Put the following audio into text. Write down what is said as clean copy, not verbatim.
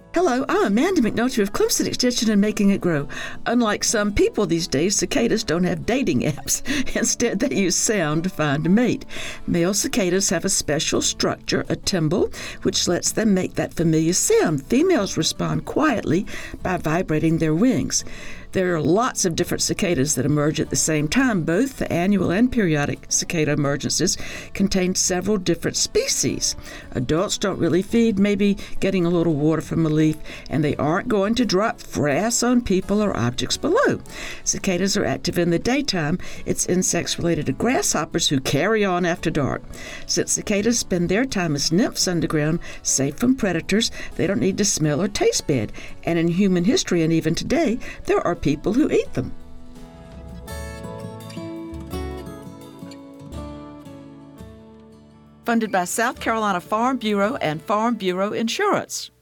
Hello, I'm Amanda McNulty of Clemson Extension and Making It Grow. Unlike some people these days, cicadas don't have dating apps. Instead, they use sound to find a mate. Male cicadas have a special structure, a timbal, which lets them make that familiar sound. Females respond quietly by vibrating their wings. There are lots of different cicadas that emerge at the same time. Both the annual and periodic cicada emergences contain several different species. Adults don't really feed, maybe getting a little water from a leaf, and they aren't going to drop frass on people or objects below. Cicadas are active in the daytime. It's insects related to grasshoppers who carry on after dark. Since cicadas spend their time as nymphs underground, safe from predators, they don't need to smell or taste bad. And in human history and even today, there are people who eat them. Funded by South Carolina Farm Bureau and Farm Bureau Insurance.